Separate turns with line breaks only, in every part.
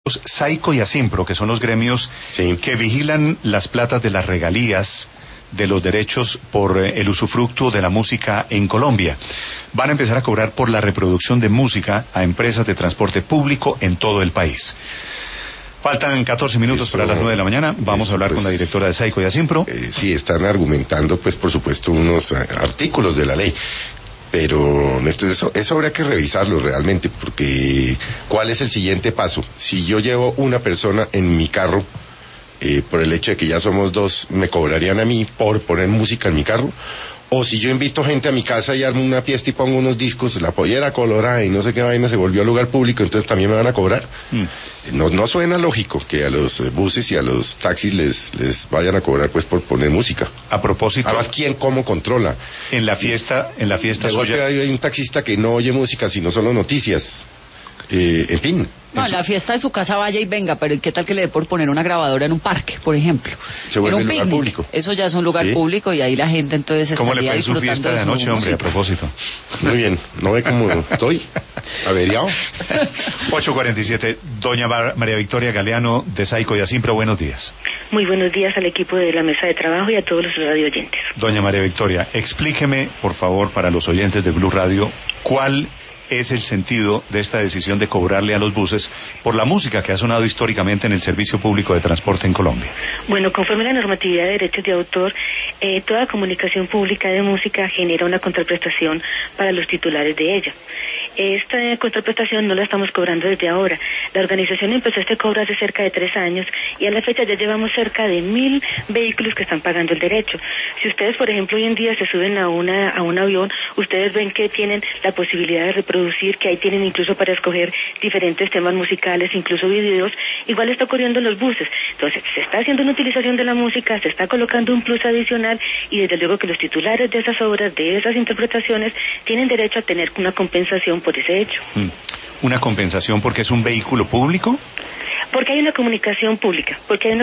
Saico y Asimpro, que son los gremios que vigilan las platas de las regalías de los derechos por el usufructo de la música en Colombia. Van a empezar a cobrar por la reproducción de música a empresas de transporte público en todo el país. Faltan 14 minutos para las 9 de la mañana. Vamos a hablar con la directora de Saico y Asimpro.
Sí, están argumentando, pues, por supuesto, unos artículos de la ley. Pero eso habría que revisarlo realmente, porque ¿cuál es el siguiente paso? Si yo llevo una persona en mi carro, por el hecho de que ya somos dos, ¿me cobrarían a mí por poner música en mi carro? O si yo invito gente a mi casa y armo una fiesta y pongo unos discos, la pollera colorada y no sé qué vaina, se volvió a lugar público, entonces también me van a cobrar. No suena lógico que a los buses y a los taxis les vayan a cobrar, pues, por poner música.
A propósito,
además, ¿cómo controla?
En la fiesta
suya hay un taxista que no oye música sino solo noticias. En fin.
No, en la fiesta de su casa vaya y venga, pero ¿qué tal que le dé por poner una grabadora en un parque, por ejemplo?
Se vuelve un lugar público.
Eso ya es un lugar público y ahí la gente entonces estaría disfrutando. ¿Cómo le fue su
fiesta de anoche, hombre, a propósito?
Muy bien, ¿no ve cómo estoy? ¿Averiado?
8:47, doña María Victoria Galeano de Saico y Asimpro, buenos días.
Muy buenos días al equipo de la mesa de trabajo y a todos los radio oyentes.
Doña María Victoria, explíqueme, por favor, para los oyentes de Blue Radio, ¿cuál es el sentido de esta decisión de cobrarle a los buses por la música que ha sonado históricamente en el servicio público de transporte en Colombia?
Bueno, conforme a la normatividad de derechos de autor, toda comunicación pública de música genera una contraprestación para los titulares de ella. Esta contraprestación no la estamos cobrando desde ahora. La organización empezó este cobro hace cerca de 3 años y a la fecha ya llevamos cerca de 1.000 vehículos que están pagando el derecho. Si ustedes, por ejemplo, hoy en día se suben a un avión, ustedes ven que tienen la posibilidad de reproducir, que ahí tienen incluso para escoger diferentes temas musicales, incluso videos. Igual está ocurriendo en los buses. Entonces, se está haciendo una utilización de la música, se está colocando un plus adicional y desde luego que los titulares de esas obras, de esas interpretaciones, tienen derecho a tener una compensación por ese hecho.
¿Una compensación porque es un vehículo público?
Porque hay una comunicación pública,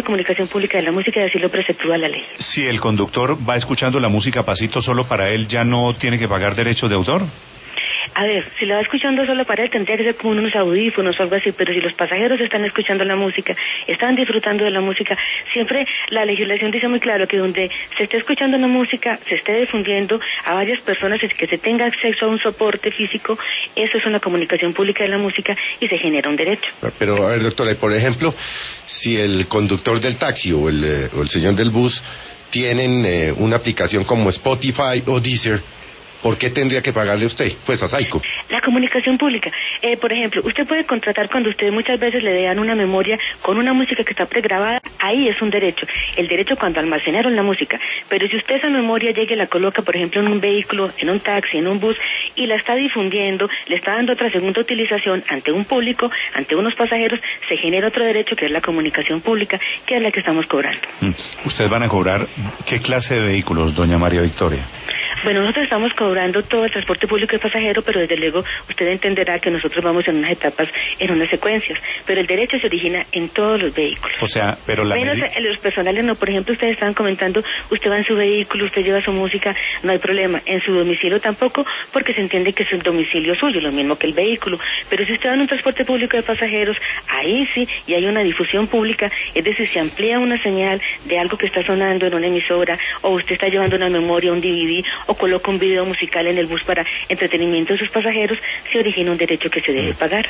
de la música y así lo preceptúa la ley.
Si el conductor va escuchando la música pasito solo para él, ¿ya no tiene que pagar derechos de autor?
A ver, si la va escuchando solo para él, tendría que ser como unos audífonos o algo así, pero si los pasajeros están escuchando la música, están disfrutando de la música, siempre la legislación dice muy claro que donde se esté escuchando la música, se esté difundiendo a varias personas, es que se tenga acceso a un soporte físico, eso es una comunicación pública de la música y se genera un derecho.
Pero, a ver, doctora, por ejemplo, si el conductor del taxi o el señor del bus tienen una aplicación como Spotify o Deezer, ¿por qué tendría que pagarle usted? Pues a Saico.
La comunicación pública. Por ejemplo, usted puede contratar cuando usted muchas veces le dan una memoria con una música que está pregrabada, ahí es un derecho. El derecho cuando almacenaron la música. Pero si usted esa memoria llega y la coloca, por ejemplo, en un vehículo, en un taxi, en un bus, y la está difundiendo, le está dando otra segunda utilización ante un público, ante unos pasajeros, se genera otro derecho que es la comunicación pública, que es la que estamos cobrando.
¿Ustedes van a cobrar qué clase de vehículos, doña María Victoria?
Bueno, nosotros estamos cobrando todo el transporte público de pasajero, pero desde luego usted entenderá que nosotros vamos en unas etapas, en unas secuencias, pero el derecho se origina en todos los vehículos.
O sea, pero la
menos en los personales no. Por ejemplo, ustedes estaban comentando, usted va en su vehículo, usted lleva su música, no hay problema. En su domicilio tampoco, porque se entiende que es el domicilio suyo, lo mismo que el vehículo. Pero si usted va en un transporte público de pasajeros, ahí sí, y hay una difusión pública, es decir, se amplía una señal de algo que está sonando en una emisora, o usted está llevando una memoria, un DVD, o coloca un video musical en el bus para entretenimiento de sus pasajeros, se origina un derecho que se debe pagar.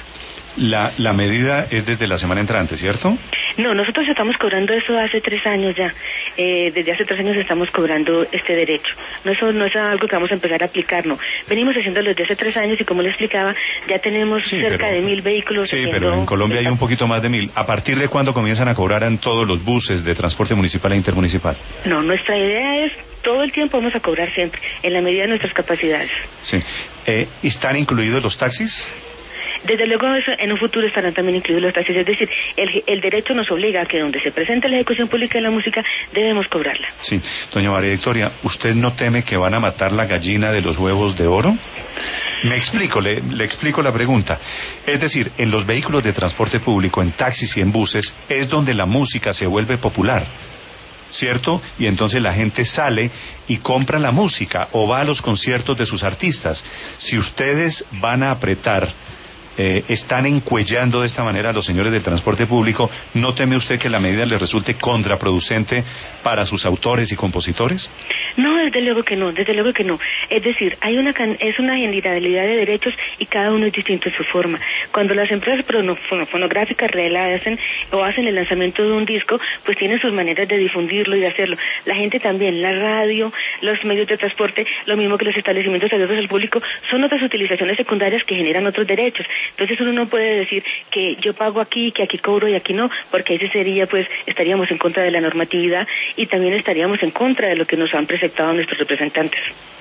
La medida es desde la semana entrante, ¿cierto?
No, nosotros estamos cobrando eso hace 3 años ya. Desde hace 3 años estamos cobrando este derecho. Eso no es algo que vamos a empezar a aplicar, no. Venimos haciéndolo desde hace 3 años y como le explicaba, ya tenemos cerca de 1.000 vehículos.
Sí, pero en Colombia hay un poquito más de 1.000. ¿A partir de cuándo comienzan a cobrar en todos los buses de transporte municipal e intermunicipal?
No, nuestra idea es todo el tiempo vamos a cobrar siempre, en la medida de nuestras capacidades.
Sí. ¿Están incluidos los taxis?
Desde luego eso, en un futuro estarán también incluidos los taxis, es decir, el derecho nos obliga a que donde se presente la ejecución pública de la música debemos cobrarla.
Sí, doña María Victoria, ¿usted no teme que van a matar la gallina de los huevos de oro? Me explico, le explico la pregunta. Es decir, en los vehículos de transporte público, en taxis y en buses, es donde la música se vuelve popular, ¿cierto? Y entonces la gente sale y compra la música o va a los conciertos de sus artistas. Si ustedes van a apretar están encuellando de esta manera a los señores del transporte público, ¿no teme usted que la medida le resulte contraproducente para sus autores y compositores?
No, desde luego que no, desde luego que no. Es decir, es una generalidad de derechos y cada uno es distinto en su forma. Cuando las empresas fonográficas hacen el lanzamiento de un disco, pues tienen sus maneras de difundirlo y de hacerlo. La gente también, la radio, los medios de transporte, lo mismo que los establecimientos abiertos al público, son otras utilizaciones secundarias que generan otros derechos. Entonces uno no puede decir que yo pago aquí, que aquí cobro y aquí no, porque ese sería, pues, estaríamos en contra de la normatividad y también estaríamos en contra de lo que nos han presentado nuestros representantes.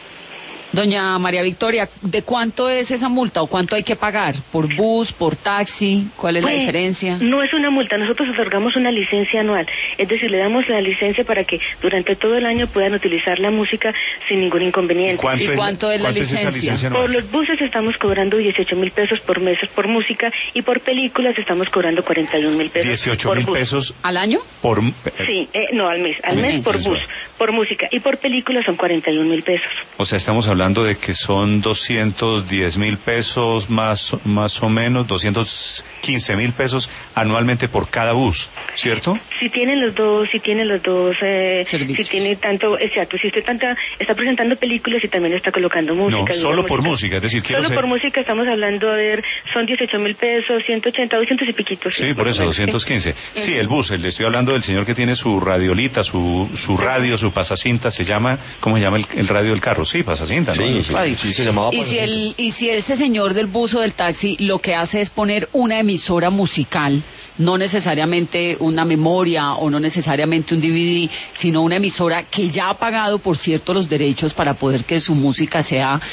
Doña María Victoria, ¿de cuánto es esa multa o cuánto hay que pagar? ¿Por bus, por taxi? ¿Cuál es la diferencia?
No es una multa, nosotros otorgamos una licencia anual, es decir, le damos la licencia para que durante todo el año puedan utilizar la música sin ningún inconveniente.
¿Y cuánto es la licencia?
Por los buses estamos cobrando 18.000 pesos por mes por música y por películas estamos cobrando 41.000 pesos
18.000 pesos
¿al año?
Sí, no, al mes por bus, por música y por películas son 41.000 pesos.
O sea, estamos hablando de que son 210.000 pesos más o menos, 215.000 pesos anualmente por cada bus, ¿cierto?
Si tienen los dos
servicios.
Si tiene tanto, exacto, si usted está presentando películas y también está colocando música.
No, solo por música, es decir,
por música estamos hablando son 18.000 pesos, 180, 200 y piquitos.
Sí, por eso, 215. Sí, el bus, le estoy hablando del señor que tiene su radiolita, su radio, su pasacinta, ¿cómo se llama el radio del carro? Sí, pasacinta, ¿no?
Sí, se llamaba.
Y si ese señor del bus o del taxi lo que hace es poner una emisora musical, no necesariamente una memoria o no necesariamente un DVD, sino una emisora que ya ha pagado, por cierto, los derechos para poder que su música sea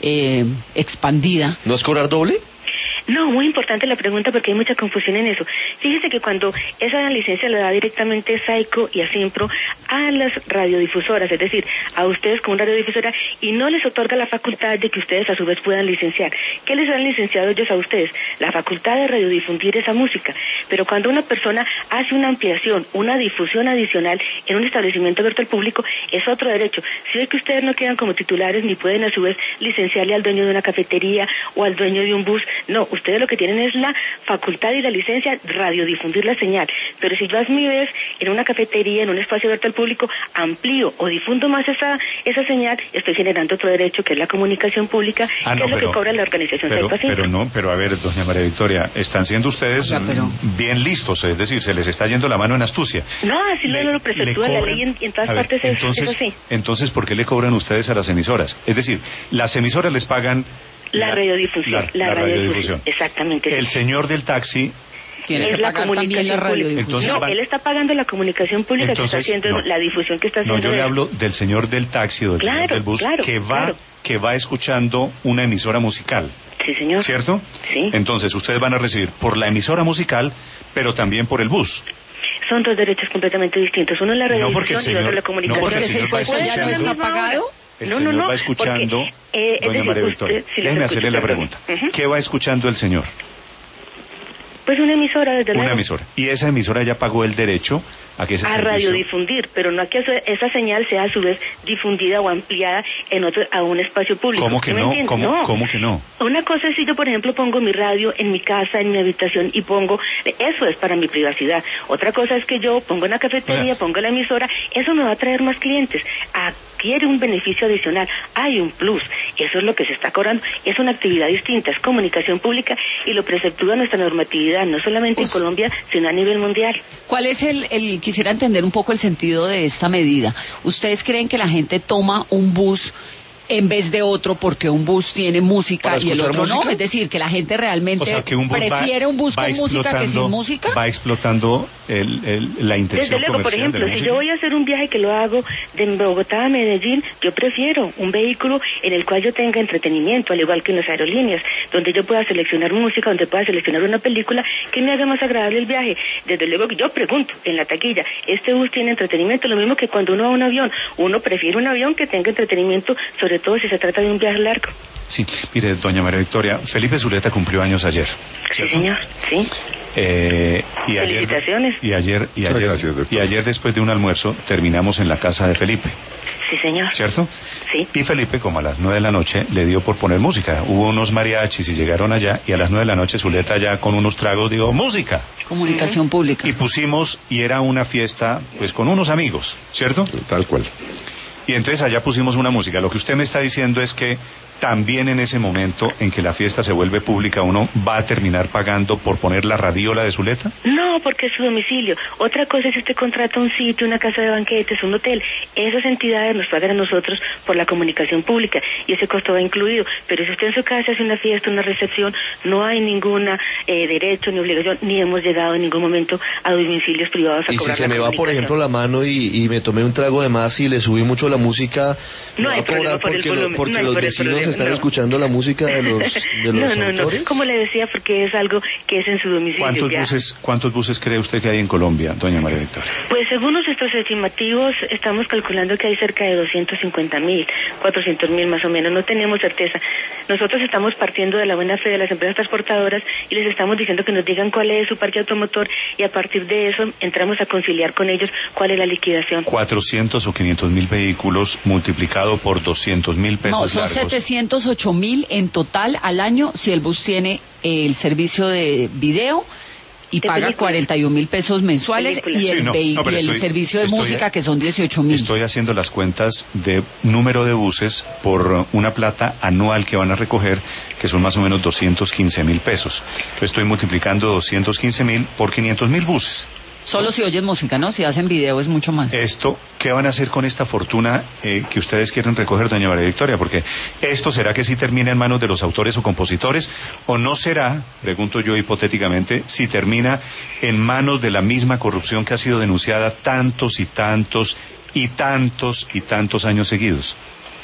expandida.
¿No es cobrar doble?
No, muy importante la pregunta porque hay mucha confusión en eso. Fíjese que cuando esa licencia la da directamente SAICO y ASIMPRO a las radiodifusoras, es decir, a ustedes como radiodifusora, y no les otorga la facultad de que ustedes a su vez puedan licenciar. ¿Qué les han licenciado ellos a ustedes? La facultad de radiodifundir esa música. Pero cuando una persona hace una ampliación, una difusión adicional en un establecimiento abierto al público, es otro derecho. Si ve que ustedes no quedan como titulares ni pueden a su vez licenciarle al dueño de una cafetería o al dueño de un bus, no, ustedes lo que tienen es la facultad y la licencia de radiodifundir la señal. Pero si yo a mi vez en una cafetería, en un espacio abierto al público, amplío o difundo más esa señal, estoy generando otro derecho que es la comunicación pública, que es lo que cobra la organización
pero a ver, doña María Victoria, están siendo ustedes bien listos, es decir, se les está yendo la mano en astucia.
No, así lo preceptúa la ley en todas partes, es así.
Entonces, ¿por qué le cobran ustedes a las emisoras? Es decir, las emisoras les pagan
la radiodifusión. La radiodifusión. Exactamente.
El señor del taxi
tiene que pagar también la radiodifusión.
No, él está pagando la comunicación pública, que está haciendo la difusión que está haciendo.
No, yo le hablo del señor del taxi o del señor del bus que va escuchando una emisora musical.
Sí, señor.
¿Cierto?
Sí.
Entonces, ustedes van a recibir por la emisora musical, pero también por el bus.
Son dos derechos completamente distintos. Uno es la radiodifusión y otro es la comunicación.
No, porque el señor va
ya no está pagado.
El señor va escuchando, doña María Victoria, déjeme hacerle la pregunta. ¿Qué va escuchando el señor?
Pues una emisora, desde luego.
Una emisora. Y esa emisora ya pagó el derecho a que ese servicio...
radiodifundir, pero no a que esa señal sea a su vez difundida o ampliada a un espacio público.
¿Cómo que no? ¿Cómo que no?
Una cosa es si yo, por ejemplo, pongo mi radio en mi casa, en mi habitación, y pongo... Eso es para mi privacidad. Otra cosa es que yo pongo una cafetería, pongo la emisora, eso me va a traer más clientes. Adquiere un beneficio adicional, hay un plus. Eso es lo que se está cobrando. Es una actividad distinta, es comunicación pública y lo preceptúa nuestra normatividad, no solamente en Colombia, sino a nivel mundial.
¿Cuál es quisiera entender un poco el sentido de esta medida? ¿Ustedes creen que la gente toma un bus en vez de otro porque un bus tiene música y el otro no? Es decir, que la gente realmente prefiere un bus con música que sin música.
Va explotando la intención
Desde luego, por ejemplo, si yo voy a hacer un viaje que lo hago de Bogotá a Medellín, yo prefiero un vehículo en el cual yo tenga entretenimiento, al igual que en las aerolíneas, donde yo pueda seleccionar música, donde pueda seleccionar una película que me haga más agradable el viaje. Desde luego que yo pregunto en la taquilla, ¿este bus tiene entretenimiento? Lo mismo que cuando uno va a un avión, uno prefiere un avión que tenga entretenimiento, sobre todo si se trata de un viaje largo.
Sí, mire, doña María Victoria, Felipe Zuleta cumplió años ayer.
Sí, señor, sí. Felicitaciones.
Y ayer después de un almuerzo terminamos en la casa de Felipe.
Sí, señor.
¿Cierto?
Sí.
Y Felipe, como a las 9 de la noche, le dio por poner música. Hubo unos mariachis y llegaron allá, y a las 9 de la noche Zuleta ya con unos tragos dijo, ¡música!
Comunicación pública.
Y pusimos, y era una fiesta, pues con unos amigos, ¿cierto?
Tal cual.
Y entonces allá pusimos una música. Lo que usted me está diciendo es que también en ese momento en que la fiesta se vuelve pública, uno va a terminar pagando por poner la radiola de Zuleta.
No, porque es su domicilio. Otra cosa es si usted contrata un sitio, una casa de banquetes, un hotel. Esas entidades nos pagan a nosotros por la comunicación pública y ese costo va incluido. Pero si usted en su casa hace una fiesta, una recepción, no hay ninguna derecho ni obligación, ni hemos llegado en ningún momento a domicilios privados a
cobrar.
Y
si se me va, por ejemplo, la mano y me tomé un trago de más y le subí mucho la música,
no hay problema por el volumen,
porque los vecinos están escuchando la música de los autores.
No, como le decía, porque es algo que es en su domicilio.
¿Cuántos buses cree usted que hay en Colombia, doña María Victoria?
Pues según nuestros estimativos, estamos calculando que hay cerca de 250.000, 400.000 más o menos, no tenemos certeza. Nosotros estamos partiendo de la buena fe de las empresas transportadoras y les estamos diciendo que nos digan cuál es su parque automotor y a partir de eso entramos a conciliar con ellos cuál es la liquidación.
400 o 500.000 vehículos multiplicado por 200.000 pesos
No, son
largos.
708.000 en total al año si el bus tiene el servicio de video y paga 41.000 pesos mensuales y el servicio de música que son 18.000.
Estoy haciendo las cuentas de número de buses por una plata anual que van a recoger, que son más o menos 215.000 pesos. Entonces estoy multiplicando 215.000 por 500.000 buses.
Solo si oyen música, ¿no? Si hacen video es mucho más.
¿Qué van a hacer con esta fortuna que ustedes quieren recoger, doña María Victoria? Porque esto será que sí termina en manos de los autores o compositores, o no será, pregunto yo hipotéticamente, si termina en manos de la misma corrupción que ha sido denunciada tantos y tantos y tantos y tantos años seguidos.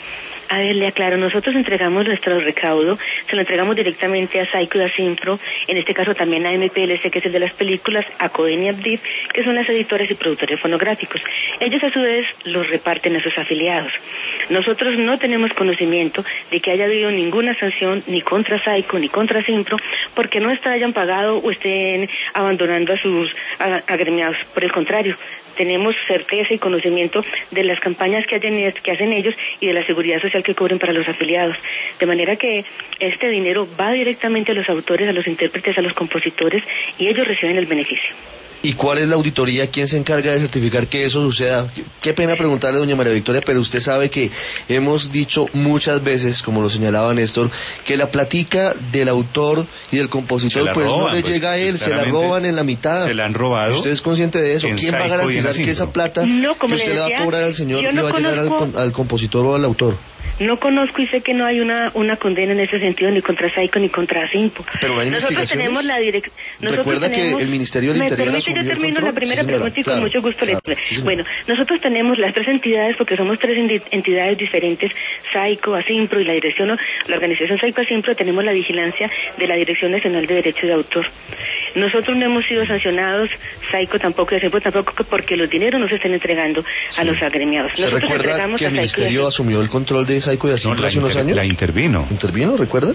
A ver, le aclaro, nosotros entregamos nuestro recaudo, se lo entregamos directamente a Saico y a Simpro, en este caso también a MPLC, que es el de las películas, a Coden y Abdif, que son las editoras y productores fonográficos. Ellos a su vez los reparten a sus afiliados. Nosotros no tenemos conocimiento de que haya habido ninguna sanción ni contra Saico ni contra Simpro, porque no hayan pagado o estén abandonando a sus agremiados. Por el contrario, tenemos certeza y conocimiento de las campañas que hacen ellos y de la seguridad social que cubren para los afiliados. De manera que este dinero va directamente a los autores, a los intérpretes, a los compositores y ellos reciben el beneficio.
¿Y cuál es la auditoría? ¿Quién se encarga de certificar que eso suceda? Qué pena preguntarle, doña María Victoria, pero usted sabe que hemos dicho muchas veces, como lo señalaba Néstor, que la platica del autor y del compositor pues no le llega a él, se la roban en la mitad.
Se la han robado.
¿Usted es consciente de eso? ¿Quién va a garantizar que esa plata que usted le va a cobrar al señor le va a llegar al compositor o al autor?
No conozco y sé que no hay una condena en ese sentido ni contra Saico ni contra Simpo.
Pero hay
nosotros tenemos la
¿Recuerda que el Ministerio del Interior asumió
yo termino
el control?
la primera pregunta y con mucho gusto le digo. Bueno, nosotros tenemos las tres entidades porque somos tres entidades diferentes, Saico, Asimpro y la dirección, la organización Saico Asimpro, tenemos la vigilancia de la Dirección Nacional de Derechos de Autor. Nosotros no hemos sido sancionados, Saico tampoco y Asimpro tampoco, porque los dineros no se están entregando a los agremiados.
¿Se recuerda que el Ministerio asumió el control de Saico y Asimpro hace unos años?
La intervino.
¿Intervino, recuerda?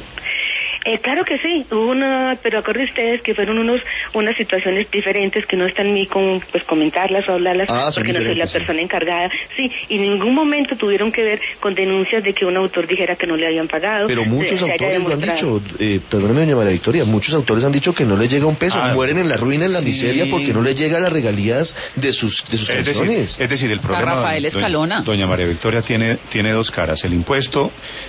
Claro que sí, pero acuérdense ustedes que fueron unas situaciones diferentes que no están en mí comentarlas o hablarlas porque no soy la persona encargada, sí, y en ningún momento tuvieron que ver con denuncias de que un autor dijera que no le habían pagado.
Pero muchos autores lo han dicho, perdóneme doña María Victoria, muchos autores han dicho que no les llega un peso, mueren en la ruina, en la miseria porque no les llega las regalías de sus canciones.
Es decir, el problema,
Rafael Escalona.
Doña María Victoria tiene dos caras, el impuesto.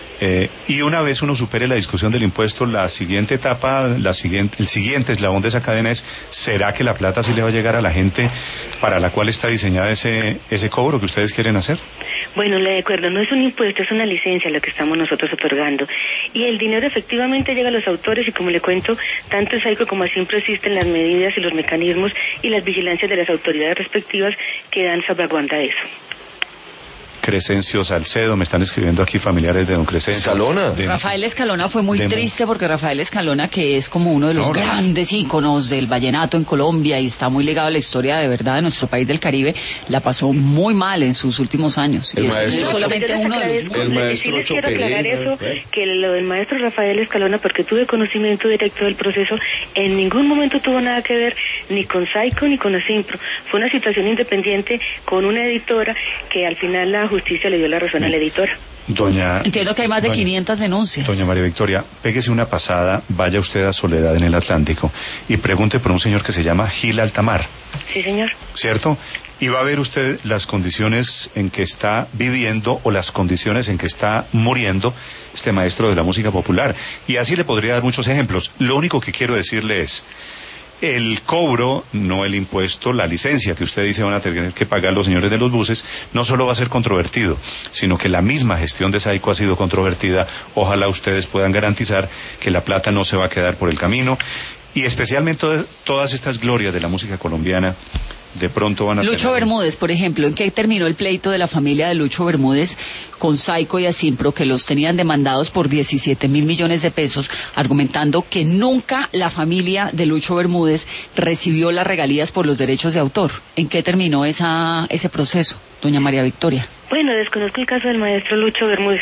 Y una vez uno supere la discusión del impuesto, la siguiente etapa, el siguiente eslabón de esa cadena es, ¿será que la plata sí le va a llegar a la gente para la cual está diseñada ese cobro que ustedes quieren hacer?
Bueno, le acuerdo, no es un impuesto, es una licencia lo que estamos nosotros otorgando. Y el dinero efectivamente llega a los autores y como le cuento, tanto en Saico como siempre existen las medidas y los mecanismos y las vigilancias de las autoridades respectivas que dan salvaguarda de eso.
Crescencio Salcedo, me están escribiendo aquí familiares de don Crescencio.
Escalona.
Rafael Escalona fue muy triste porque Rafael Escalona, que es como uno de los grandes íconos del vallenato en Colombia y está muy ligado a la historia de verdad de nuestro país del Caribe, la pasó muy mal en sus últimos años.
El
y
maestro
es solamente uno de los...
El maestro
sí les quiero aclarar
Choperena,
eso, que lo del maestro Rafael Escalona, porque tuve conocimiento directo del proceso, en ningún momento tuvo nada que ver ni con Saico ni con Asimpro. Fue una situación independiente con una editora que al final la justicia le dio la razón a la editora.
Entiendo que hay más de 500 denuncias.
Doña María Victoria, péguese una pasada, vaya usted a Soledad en el Atlántico y pregunte por un señor que se llama Gil Altamar.
Sí, señor.
¿Cierto? Y va a ver usted las condiciones en que está viviendo o las condiciones en que está muriendo este maestro de la música popular. Y así le podría dar muchos ejemplos. Lo único que quiero decirle es, el cobro, no el impuesto, la licencia que usted dice van a tener que pagar los señores de los buses, no solo va a ser controvertido, sino que la misma gestión de Saico ha sido controvertida. Ojalá ustedes puedan garantizar que la plata no se va a quedar por el camino, y especialmente todas estas glorias de la música colombiana de pronto van a
Lucho
tener...
Bermúdez, por ejemplo, ¿en qué terminó el pleito de la familia de Lucho Bermúdez con Saico y Asimpro, que los tenían demandados por 17.000 millones de pesos, argumentando que nunca la familia de Lucho Bermúdez recibió las regalías por los derechos de autor? ¿En qué terminó ese proceso, doña María Victoria?
Bueno, desconozco el caso del maestro Lucho Bermúdez,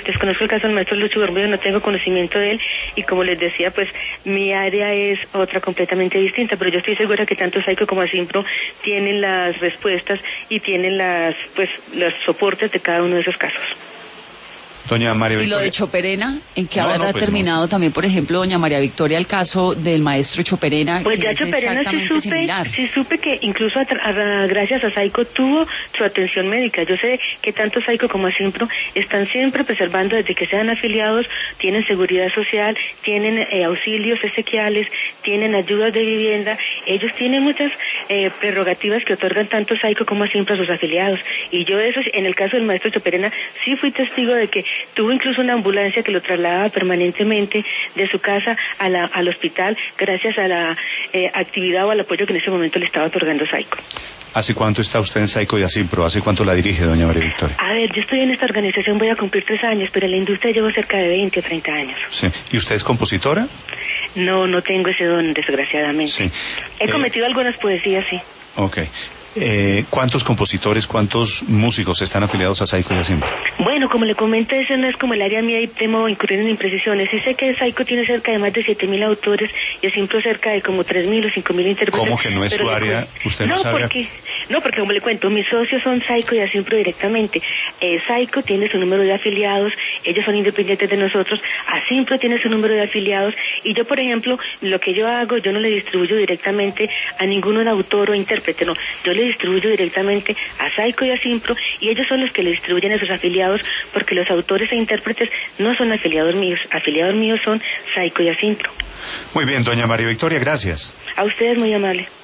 no tengo conocimiento de él, y como les decía, pues mi área es otra completamente distinta, pero yo estoy segura que tanto Saico como Asimpro tienen las respuestas y tienen los soportes de cada uno de esos casos.
Doña María Victoria.
¿Y lo de Choperena? ¿En qué habrá terminado también, por ejemplo, doña María Victoria, el caso del maestro Choperena?
Pues
que
ya
es
Choperena
similar.
sí supe que incluso gracias a Saico tuvo su atención médica. Yo sé que tanto Saico como Asimpro están siempre preservando desde que sean afiliados, tienen seguridad social, tienen auxilios esequiales, tienen ayudas de vivienda. Ellos tienen muchas prerrogativas que otorgan tanto Saico como Asimpro a sus afiliados. Y yo eso, en el caso del maestro Choperena, sí fui testigo de que tuvo incluso una ambulancia que lo trasladaba permanentemente de su casa al hospital gracias a la actividad o al apoyo que en ese momento le estaba otorgando Saico.
¿Hace cuánto está usted en Saico y Asimpro? ¿Hace cuánto la dirige, doña María Victoria?
A ver, yo estoy en esta organización, voy a cumplir 3 años, pero en la industria llevo cerca de 20 o 30 años.
Sí. ¿Y usted es compositora?
No tengo ese don, desgraciadamente.
Sí.
He cometido algunas poesías, sí.
Ok. ¿Cuántos compositores, cuántos músicos están afiliados a Saico y Asimpro?
Bueno, como le comento, ese no es como el área mía y temo incurrir en imprecisiones. Sí sé que Saico tiene cerca de más de 7.000 autores y Asimpro cerca de como 3.000 o 5.000 intérpretes.
¿Cómo que no es su área? ¿Usted no sabe?
Porque como le cuento, mis socios son Saico y Asimpro directamente. Saico tiene su número de afiliados, ellos son independientes de nosotros, Asimpro tiene su número de afiliados, y yo, por ejemplo, lo que yo hago, yo no le distribuyo directamente a ninguno de autor o intérprete, no, yo le distribuyo directamente a Saico y Asimpro, y ellos son los que le distribuyen a sus afiliados, porque los autores e intérpretes no son afiliados míos son Saico y Asimpro.
Muy bien, doña María Victoria, gracias.
A ustedes, muy amable.